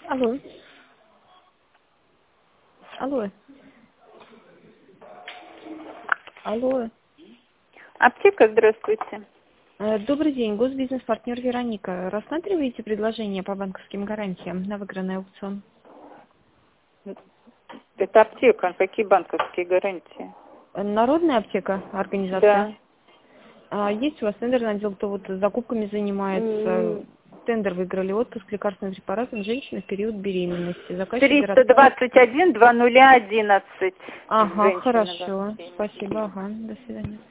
Алло. Алло. Алло. Аптека, здравствуйте. Добрый день, госбизнес-партнер Вероника. Рассматриваете предложение по банковским гарантиям на выигранный аукцион? Это аптека, какие банковские гарантии? Народная аптека, организация? Да. Есть у вас тендерный отдел, кто вот закупками занимается? Тендер выиграли, отпуск лекарственным препаратом женщины в период беременности. Заказчик городской... 321 2011. Ага, Женщина, хорошо. да. Спасибо, ага. До свидания.